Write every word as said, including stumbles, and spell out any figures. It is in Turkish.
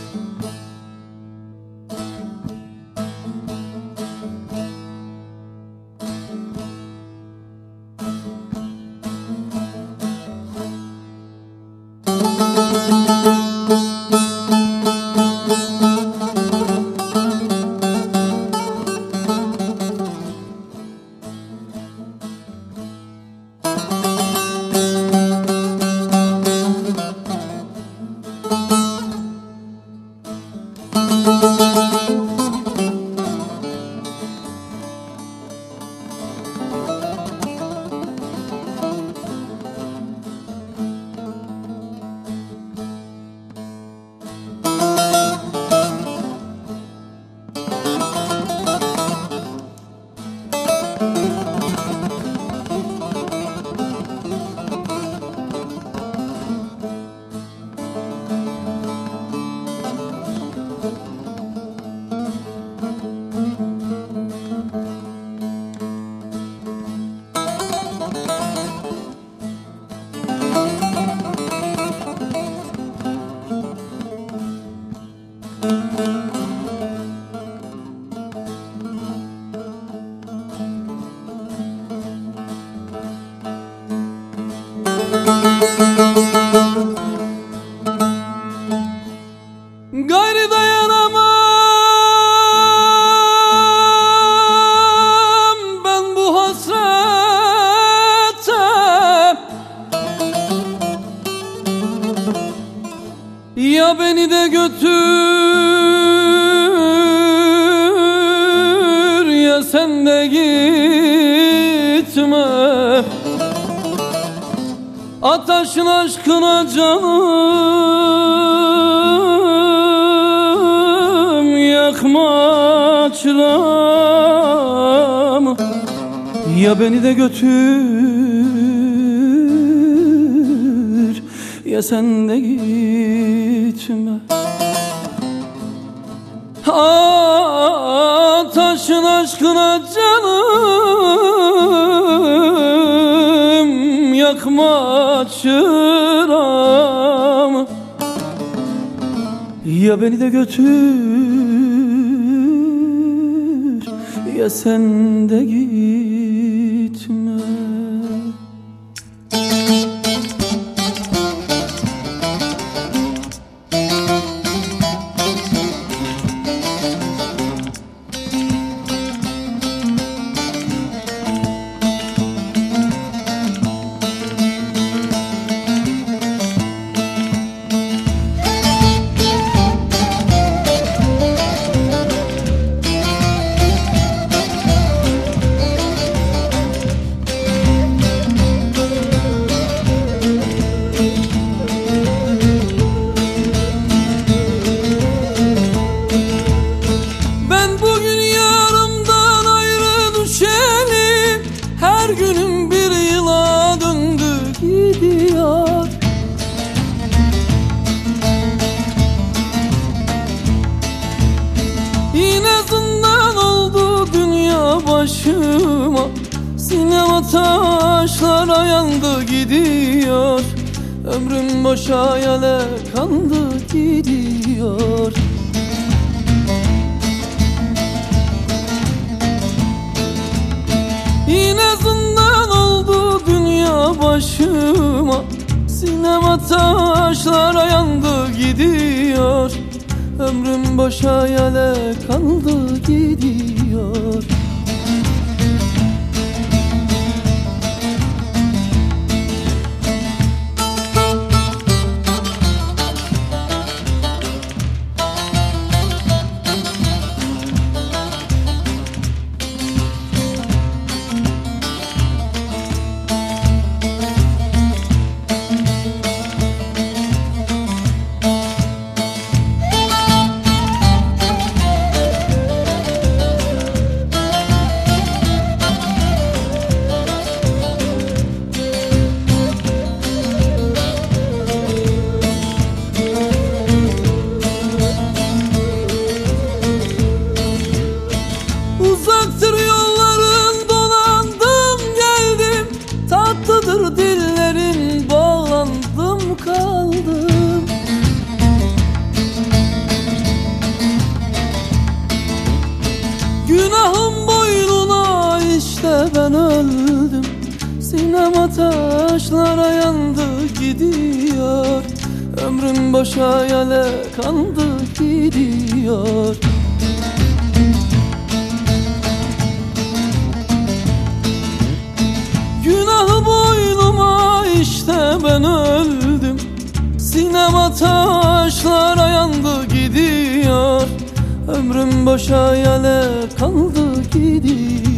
Gayrı dayanamam ben bu hasrete. Ya beni de götür ya sen de gitme. Ataşın aşkına canım, yakma çırağımı. Ya beni de götür ya sen de gitme. Ataşın aşkına canım, yakma çırağımı. Ya beni de götür ya sen de gitme. Her günüm bir yıla döndü gidiyor. Yine zindan oldu dünya başıma. Sinema taşlara yandı gidiyor. Ömrüm boşa yale kandı gidiyor. Yine zindan oldu dünya başıma. Sinema taşlara yandı gidiyor. Ömrüm boşa yale kaldı gidiyor. gidiyor. Ömrüm boşa yale kandı gidiyor. Günah boynuma, işte ben öldüm. Sinema taşlara yandı gidiyor. Ömrüm boşa yale kaldı gidiyor.